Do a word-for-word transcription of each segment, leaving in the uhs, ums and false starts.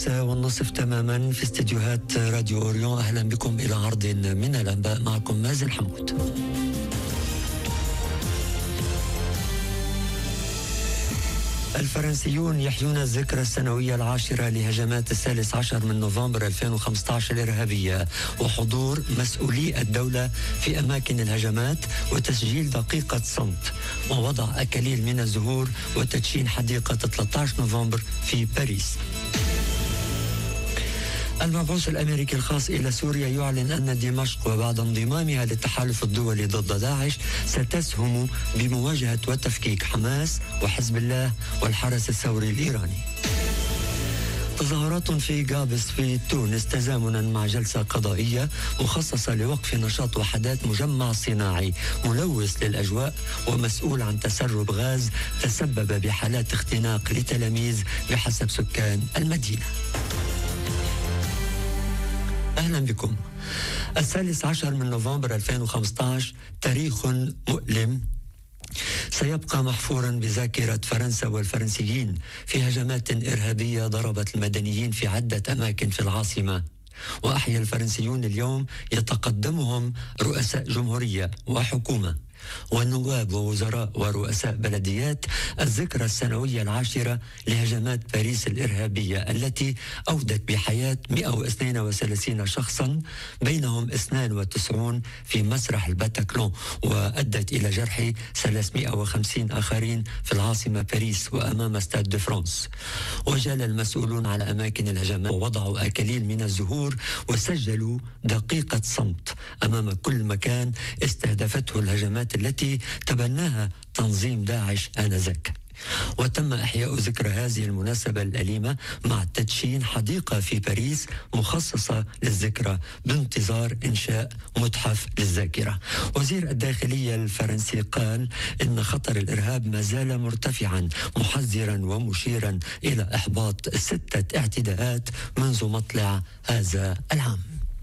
السادسة والنصف تماما في استديوهات راديو أوريون. أهلا بكم إلى عرض من الأنباء، معكم مازن حمود. الفرنسيون يحيون الذكرى السنوية العاشرة لهجمات الثالث عشر من نوفمبر ألفين وخمسة عشر الإرهابية، وحضور مسؤولي الدولة في أماكن الهجمات وتسجيل دقيقة صمت ووضع أكاليل من الزهور وتدشين حديقة ثلاثة عشر نوفمبر في باريس. المبعوث الأمريكي الخاص إلى سوريا يعلن أن دمشق وبعد انضمامها للتحالف الدولي ضد داعش ستسهم بمواجهة وتفكيك حماس وحزب الله والحرس الثوري الإيراني. تظاهرات في قابس في تونس تزامنا مع جلسة قضائية مخصصة لوقف نشاط وحدات مجمع صناعي ملوث للأجواء ومسؤول عن تسرب غاز تسبب بحالات اختناق لتلاميذ بحسب سكان المدينة. أهلا بكم. الثالث عشر من نوفمبر ألفين وخمسة عشر تاريخ مؤلم سيبقى محفورا بذاكرة فرنسا والفرنسيين في هجمات إرهابية ضربت المدنيين في عدة أماكن في العاصمة. وأحيا الفرنسيون اليوم يتقدمهم رؤساء جمهورية وحكومة والنواب ووزراء ورؤساء بلديات الذكرى السنوية العاشرة لهجمات باريس الإرهابية التي أودت بحياة مئة واثنين وثلاثين شخصا، بينهم اثنين وتسعين في مسرح الباتاكلون، وأدت إلى جرح ثلاثمئة وخمسين آخرين في العاصمة باريس وأمام ستاد دو فرانس. وجال المسؤولون على أماكن الهجمات ووضعوا أكاليل من الزهور وسجلوا دقيقة صمت أمام كل مكان استهدفته الهجمات التي تبناها تنظيم داعش آنذاك. وتم إحياء ذكرى هذه المناسبة الأليمة مع تدشين حديقة في باريس مخصصة للذكرى بانتظار إنشاء متحف للذاكرة. وزير الداخلية الفرنسي قال إن خطر الإرهاب ما زال مرتفعا، محذرا ومشيرا إلى إحباط ستة اعتداءات منذ مطلع هذا العام.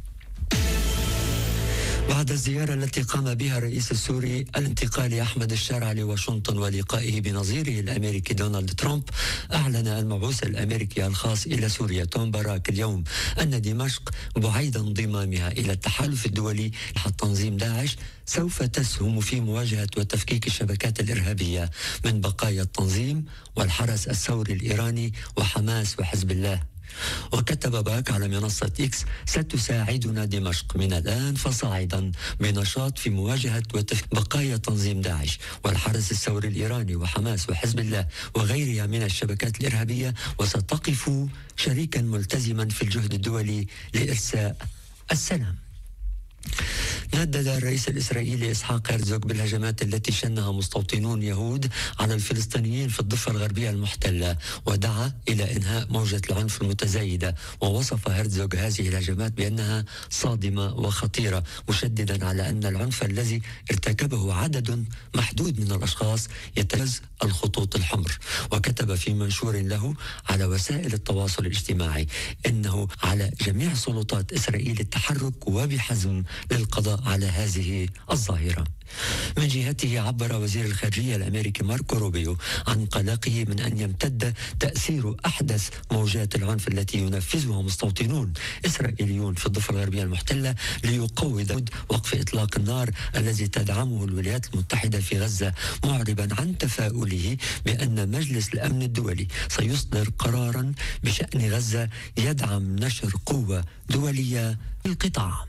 بعد الزيارة التي قام بها الرئيس السوري الانتقالي أحمد الشارع لواشنطن ولقائه بنظيره الأمريكي دونالد ترامب، أعلن المبعوث الأمريكي الخاص إلى سوريا توم باراك اليوم أن دمشق بعيد انضمامها إلى التحالف الدولي تحت تنظيم داعش سوف تسهم في مواجهة وتفكيك الشبكات الإرهابية من بقايا التنظيم والحرس الثوري الإيراني وحماس وحزب الله. وكتب باك على منصة إكس: ستساعدنا دمشق من الآن فصاعدا بنشاط في مواجهة وتفكيك بقايا تنظيم داعش والحرس الثوري الإيراني وحماس وحزب الله وغيرها من الشبكات الإرهابية، وستقف شريكا ملتزما في الجهد الدولي لإرساء السلام. ندد الرئيس الإسرائيلي إسحاق هرزوغ بالهجمات التي شنها مستوطنون يهود على الفلسطينيين في الضفة الغربية المحتلة، ودعا إلى إنهاء موجة العنف المتزايدة. ووصف هرزوغ هذه الهجمات بأنها صادمة وخطيرة، مشددا على أن العنف الذي ارتكبه عدد محدود من الأشخاص يتجاوز الخطوط الحمر. وكتب في منشور له على وسائل التواصل الاجتماعي إنه على جميع سلطات إسرائيل التحرك وبحزم للقضاء على هذه الظاهرة. من جهته عبر وزير الخارجية الأمريكي ماركو روبيو عن قلقه من أن يمتد تأثير أحدث موجات العنف التي ينفذها مستوطنون إسرائيليون في الضفة الغربية المحتلة ليقوض وقف إطلاق النار الذي تدعمه الولايات المتحدة في غزة، معربا عن تفاؤله بأن مجلس الأمن الدولي سيصدر قرارا بشأن غزة يدعم نشر قوة دولية في القطاع.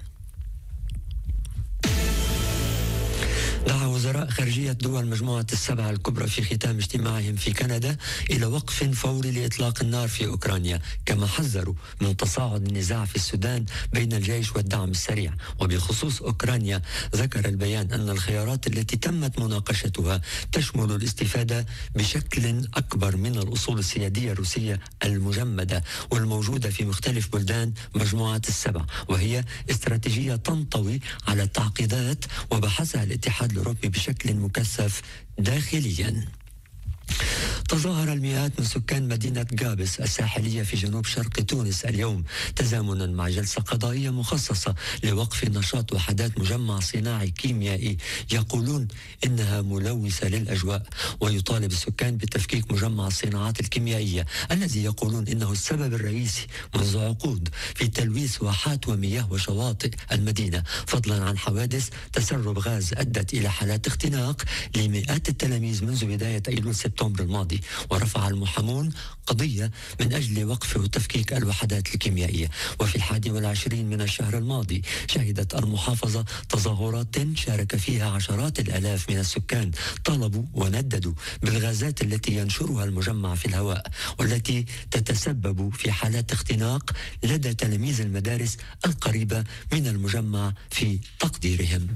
دعا وزراء خارجية دول مجموعة السبعة الكبرى في ختام اجتماعهم في كندا إلى وقف فوري لإطلاق النار في أوكرانيا، كما حذروا من تصاعد النزاع في السودان بين الجيش والدعم السريع. وبخصوص أوكرانيا، ذكر البيان أن الخيارات التي تمت مناقشتها تشمل الاستفادة بشكل أكبر من الأصول السيادية الروسية المجمدة والموجودة في مختلف بلدان مجموعة السبع، وهي استراتيجية تنطوي على التعقيدات وبحثها الاتحاد الأوروبي بشكل مكثف داخليا. تظاهر المئات من سكان مدينة غابس الساحلية في جنوب شرق تونس اليوم تزامنا مع جلسة قضائية مخصصة لوقف نشاط وحدات مجمع صناعي كيميائي يقولون إنها ملوثة للأجواء، ويطالب السكان بتفكيك مجمع الصناعات الكيميائية الذي يقولون إنه السبب الرئيسي منذ عقود في تلويث واحات ومياه وشواطئ المدينة، فضلا عن حوادث تسرب غاز أدت إلى حالات اختناق لمئات التلاميذ منذ بداية أيلول سبتمبر الماضي. ورفع المحامون قضية من أجل وقف وتفكيك الوحدات الكيميائية. وفي الحادي والعشرين من الشهر الماضي شهدت المحافظة تظاهرات شارك فيها عشرات الآلاف من السكان، طالبوا ونددوا بالغازات التي ينشرها المجمع في الهواء والتي تتسبب في حالات اختناق لدى تلاميذ المدارس القريبة من المجمع في تقديرهم.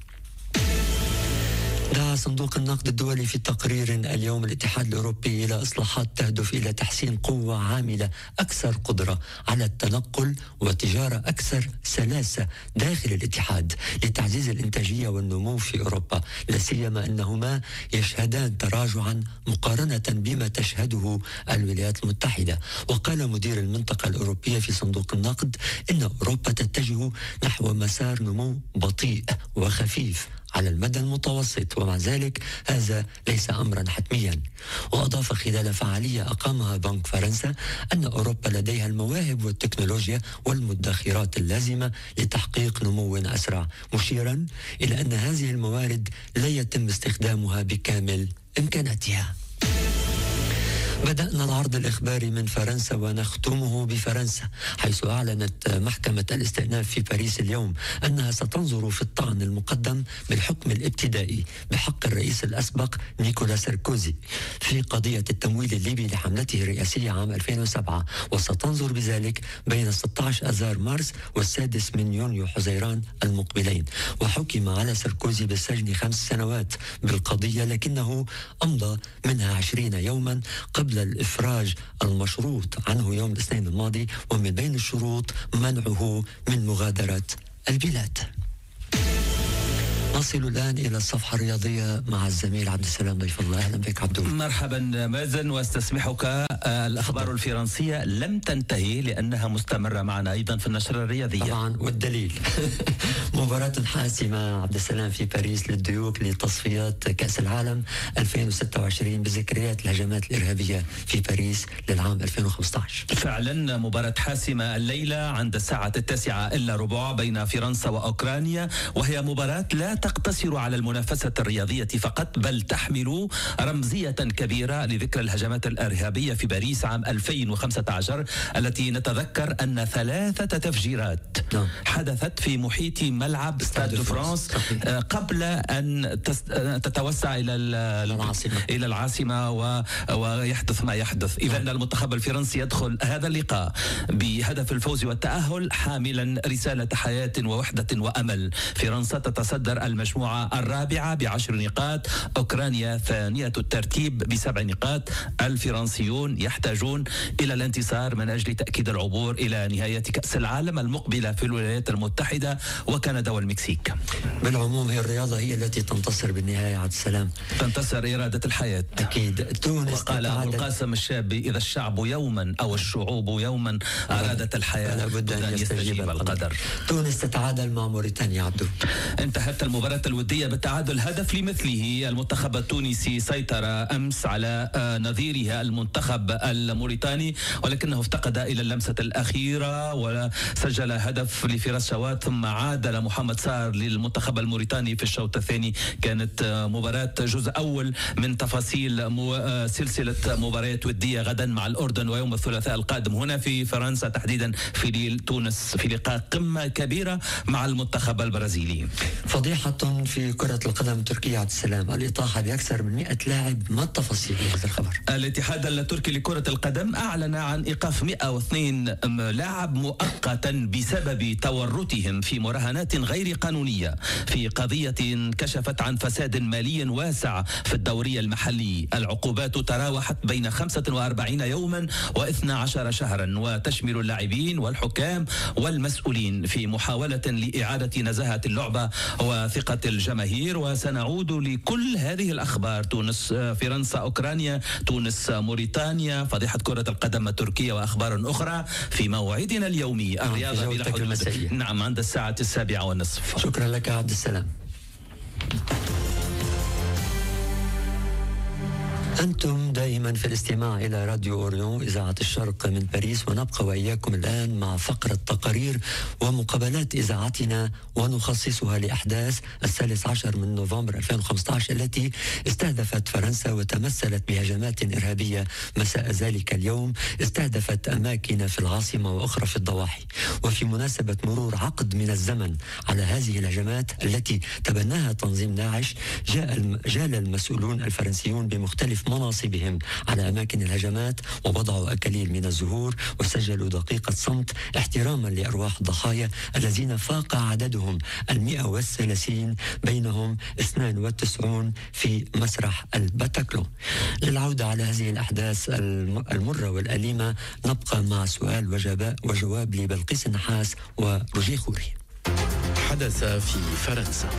دعا صندوق النقد الدولي في تقرير اليوم الاتحاد الأوروبي إلى إصلاحات تهدف إلى تحسين قوة عاملة أكثر قدرة على التنقل وتجارة أكثر سلاسة داخل الاتحاد لتعزيز الإنتاجية والنمو في أوروبا، لا سيما أنهما يشهدان تراجعا مقارنة بما تشهده الولايات المتحدة. وقال مدير المنطقة الأوروبية في صندوق النقد إن أوروبا تتجه نحو مسار نمو بطيء وخفيف على المدى المتوسط، ومع ذلك هذا ليس أمرا حتميا. وأضاف خلال فعالية أقامها بنك فرنسا أن أوروبا لديها المواهب والتكنولوجيا والمدخرات اللازمة لتحقيق نمو أسرع، مشيرا إلى أن هذه الموارد لا يتم استخدامها بكامل إمكاناتها. بدأنا العرض الإخباري من فرنسا ونختمه بفرنسا، حيث أعلنت محكمة الاستئناف في باريس اليوم أنها ستنظر في الطعن المقدم بالحكم الابتدائي بحق الرئيس الأسبق نيكولا ساركوزي في قضية التمويل الليبي لحملته الرئاسية عام ألفين وسبعة، وستنظر بذلك بين ستة عشر آذار مارس والسادس من يونيو حزيران المقبلين. وحكم على ساركوزي بالسجن خمس سنوات بالقضية، لكنه أمضى منها عشرين يوما قبل قبل الإفراج المشروط عنه يوم الاثنين الماضي، ومن بين الشروط منعه من مغادرة البلاد. نصل الآن إلى الصفحة الرياضية مع الزميل عبد السلام ضيف الله. أهلا بك عبدو. مرحبا مازن، واستسمحك الأخبار الفرنسية لم تنتهي لأنها مستمرة معنا أيضا في النشرة الرياضية طبعا، والدليل مباراة حاسمة عبد السلام في باريس للديوك لتصفيات كأس العالم ألفين وستة وعشرين بذكريات الهجمات الإرهابية في باريس للعام ألفين وخمسة عشر. فعلا مباراة حاسمة الليلة عند الساعة التاسعة إلا ربع بين فرنسا وأوكرانيا، وهي مباراة لا تقتصر على المنافسة الرياضية فقط، بل تحمل رمزية كبيرة لذكرى الهجمات الإرهابية في باريس عام ألفين وخمسة عشر، التي نتذكر أن ثلاثة تفجيرات حدثت في محيط ملعب ستاد دو فرانس قبل أن تتوسع إلى العاصمة إلى العاصمة ويحدث ما يحدث. إذن المنتخب الفرنسي يدخل هذا اللقاء بهدف الفوز والتأهل حاملا رسالة حياة ووحدة وأمل. فرنسا تتصدر المجموعة الرابعة بعشر نقاط، أوكرانيا ثانية الترتيب بسبع نقاط. الفرنسيون يحتاجون إلى الانتصار من أجل تأكيد العبور إلى نهاية كأس العالم المقبلة في الولايات المتحدة وكندا والمكسيك. بالعموم هي الرياضة هي التي تنتصر بالنهاية عبد السلام، تنتصر إرادة الحياة. أكيد. تونس وقال أبو القاسم الشابي: إذا الشعب يوما أو الشعوب يوما أرادت الحياة لابد أن يستجيب القدر. تونس تتعادل مع موريتانيا عبدو. انتهت المباراة الودية بالتعادل هدف لمثله. المنتخب التونسي سيطر أمس على نظيره المنتخب الموريتاني، ولكنه افتقد إلى اللمسة الأخيرة وسجل هدف لفراس شوات، ثم عادل محمد سار للمنتخب الموريتاني في الشوط الثاني. كانت مباراة جزء أول من تفاصيل مو... سلسلة مباريات ودية غدا مع الأردن ويوم الثلاثاء القادم هنا في فرنسا، تحديدا في ليل تونس، في لقاء قمة كبيرة مع المنتخب البرازيلي. فضيحة في كرة القدم التركية عبد السلام، الإطاحة بأكثر من مئة لاعب. ما التفاصيل بهذا الخبر؟ الاتحاد التركي لكرة القدم أعلن عن إيقاف مئة واثنين لاعب مؤقتا بسبب تورطهم في مراهنات غير قانونية في قضية كشفت عن فساد مالي واسع في الدوري المحلي. العقوبات تراوحت بين خمسة وأربعين يوما واثنى عشر شهرا، وتشمل اللاعبين والحكام والمسؤولين في محاولة لإعادة نزاهة اللعبة وثقة ثقة الجماهير. وسنعود لكل هذه الأخبار: تونس، فرنسا، أوكرانيا، تونس، موريتانيا، فضيحة كرة القدم التركية وأخبار أخرى في موعدنا اليومي الرياضة بلا حدود. نعم، عند الساعة السابعة والنصف. شكرا لك عبد السلام. أنتم دائما في الاستماع إلى راديو أوريون إذاعة الشرق من باريس، ونبقى وإياكم الآن مع فقرة تقارير ومقابلات إذاعتنا ونخصصها لأحداث الثالث عشر من نوفمبر ألفين وخمسة عشر التي استهدفت فرنسا وتمثلت بهجمات إرهابية مساء ذلك اليوم استهدفت أماكن في العاصمة وأخرى في الضواحي. وفي مناسبة مرور عقد من الزمن على هذه الهجمات التي تبناها تنظيم داعش، جاء جال المسؤولون الفرنسيون بمختلف مناصبهم على أماكن الهجمات ووضعوا أكاليل من الزهور وسجلوا دقيقة صمت احتراما لأرواح الضحايا الذين فاق عددهم المئة والثلاثين، بينهم اثنان وتسعون في مسرح الباتاكلون. للعودة على هذه الأحداث المرة والأليمة نبقى مع سؤال وجواب لبلقيس النحاس وروجيه خوري. حدث في فرنسا.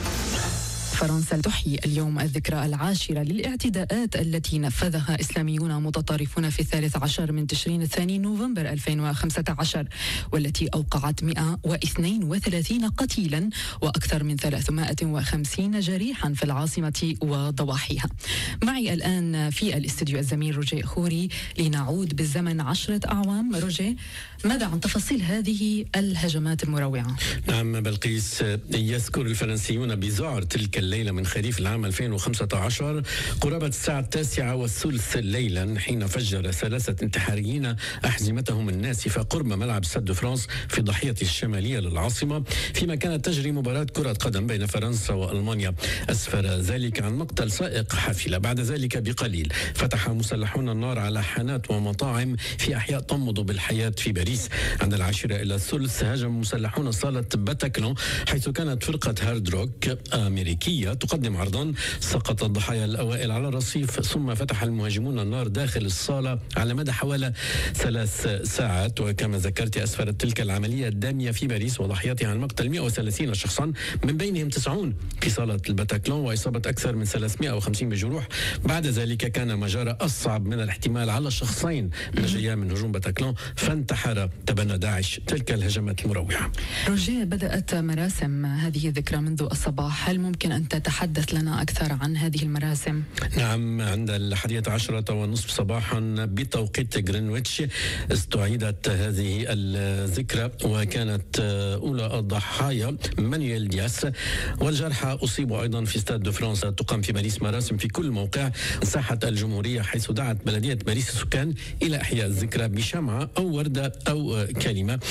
فرنسا تحيي اليوم الذكرى العاشرة للاعتداءات التي نفذها إسلاميون متطرفون في الثالث عشر من تشرين الثاني نوفمبر ألفين وخمسة عشر، والتي أوقعت مئة واثنين وثلاثين قتيلا وأكثر من ثلاثمائة وخمسين جريحا في العاصمة وضواحيها. معي الآن في الاستديو الزميل روجيه خوري لنعود بالزمن عشرة أعوام. روجيه، ماذا عن تفاصيل هذه الهجمات المروعة؟ نعم بلقيس، يذكر الفرنسيون بذعر تلك الليلة من خريف العام ألفين وخمسة عشر قرابة الساعة التاسعة والثلث ليلا، حين فجر ثلاثة انتحاريين أحزمتهم الناسفة قرب ملعب ستاد دو فرانس في ضاحية الشمالية للعاصمة، فيما كانت تجري مباراة كرة قدم بين فرنسا وألمانيا. أسفر ذلك عن مقتل سائق حافلة. بعد ذلك بقليل فتح مسلحون النار على حانات ومطاعم في أحياء تنبض بالحياة في باريس. عند العاشرة إلى الثلث هاجم مسلحون صالة باتاكلون، حيث كانت فرقة هارد روك أمريكية تقدم عرضا. سقط الضحايا الأوائل على الرصيف، ثم فتح المهاجمون النار داخل الصالة على مدى حوالي ثلاث ساعات. وكما ذكرت، أسفرت تلك العملية الدامية في باريس وضحيتها عن مقتل مئة وثلاثين شخصا، من بينهم تسعون في صالة الباتاكلون، وإصابة أكثر من ثلاثمئة وخمسين بجروح. بعد ذلك كان ما جرى أصعب من الاحتمال على شخصين نجيا من هجوم باتاكلون، فانتحر تبنى داعش تلك الهجمات المروعة. روجيه، بدأت مراسم هذه الذكرى منذ الصباح، هل ممكن أن تتحدث لنا أكثر عن هذه المراسم؟ نعم، عند الحادية عشرة والنصف صباحا بتوقيت غرينتش استعيدت هذه الذكرى، وكانت أولى الضحايا مانويل دياس، والجرحى أصيبوا أيضا في ستاد دو فرانس. تقام في باريس مراسم في كل موقع ساحة الجمهورية، حيث دعت بلدية باريس السكان إلى إحياء الذكرى بشمعة أو وردة أو كلمة.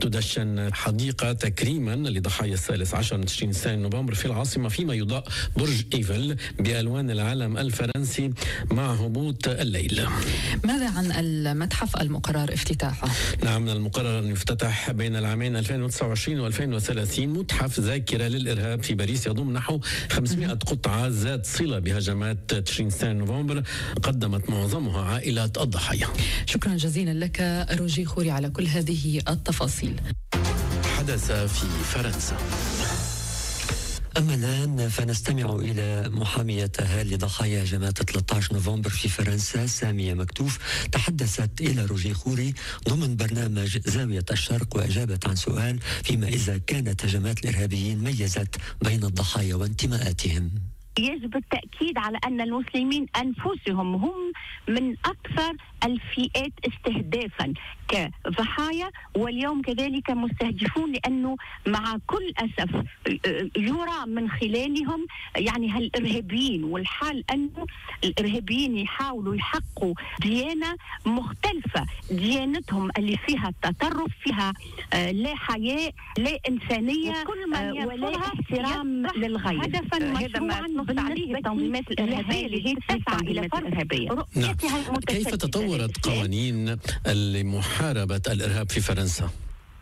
تدشن حديقة تكريما لضحايا الثالث عشر من تشرين الثاني نوفمبر في العاصمة، فيما يضاء برج إيفل بألوان العلم الفرنسي مع هبوط الليل. ماذا عن المتحف المقرر افتتاحه؟ نعم، من المقرر أن يفتتح بين العامين ألفين وتسعة وعشرين وألفين وثلاثين متحف ذاكرة للإرهاب في باريس، يضم نحو خمسمئة قطعة ذات صلة بهجمات تشرين الثاني نوفمبر، قدمت معظمها عائلات الضحايا. شكرا جزيلا لك روجيه خوري على كل هذه التفاصيل. حدث في فرنسا. أما الآن فنستمع إلى محاميتها لضحايا هجمات ثلاثة عشر نوفمبر في فرنسا، سامية مكتوف، تحدثت إلى روجيه خوري ضمن برنامج زاوية الشرق، وأجابت عن سؤال فيما إذا كانت هجمات الإرهابيين ميزت بين الضحايا وانتماءاتهم. يجب التأكيد على أن المسلمين أنفسهم هم من أكثر الفئات استهدافا كضحايا، واليوم كذلك مستهدفون، لأنه مع كل أسف يرى من خلالهم يعني هالإرهابيين، والحال أنه الإرهابيين يحاولوا يحققوا ديانة مختلفة، ديانتهم اللي فيها التطرف، فيها لا حياء لا إنسانية ولا احترام للغير. هدفا مشروعا بالنسبة التنظيمات الإرهابية اللي هي تسعى إلى فرض نعم. كيف تطورت قوانين لمحاربة الإرهاب في فرنسا؟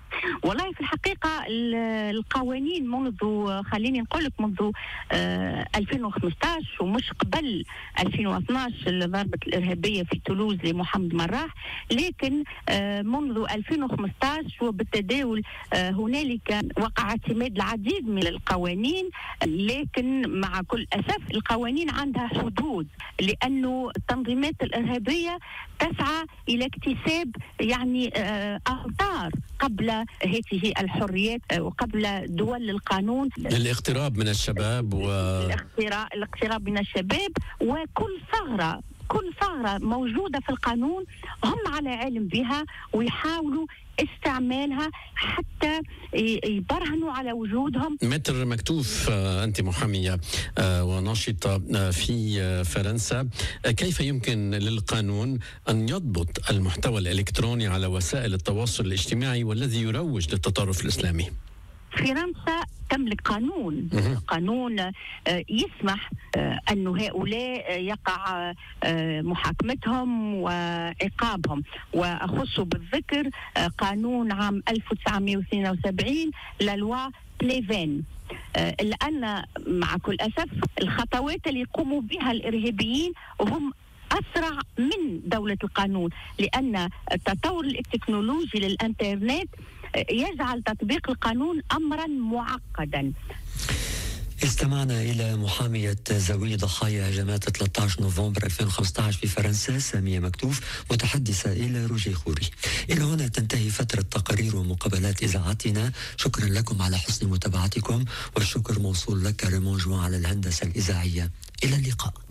والله في الحقيقة القوانين منذ خليني نقول لك منذ ألفين وخمسة عشر ومش قبل ألفين واثني عشر ضربة الإرهابية في تولوز لمحمد مراح، لكن منذ ألفين وخمسة عشر وبالتداول هنالك وقع اعتماد العديد من القوانين، لكن مع كل أسف القوانين عندها حدود، لأنه التنظيمات الإرهابية تسعى إلى اكتساب يعني أمطار قبل هذه الحريات وقبل دول القانون، الاقتراب من الشباب و... الاقتراب من الشباب، وكل ثغرة كل ثغرة موجودة في القانون هم على علم بها ويحاولوا استعمالها حتى يبرهنوا على وجودهم. متر مكتوف، أنت محامية وناشطة في فرنسا، كيف يمكن للقانون أن يضبط المحتوى الإلكتروني على وسائل التواصل الاجتماعي والذي يروج للتطرف الإسلامي؟ فرنسا تملك قانون قانون يسمح أن هؤلاء يقع محاكمتهم وعقابهم، وأخص بالذكر قانون عام ألف وتسعمائة واثنين وسبعين للوا بليفين، لأن مع كل أسف الخطوات اللي يقوموا بها الإرهابيين هم أسرع من دولة القانون، لأن التطور التكنولوجي للإنترنت يجعل تطبيق القانون أمرا معقدا. استمعنا إلى محامية ذوي ضحايا هجمات ثلاثة عشر نوفمبر ألفين وخمسة عشر في فرنسا سامية مكتوف، متحدثة إلى روجي خوري. إلى هنا تنتهي فترة تقارير ومقابلات إذاعتنا. شكرا لكم على حسن متابعتكم، والشكر موصول لك ريمون جوان على الهندسة الإذاعية. إلى اللقاء.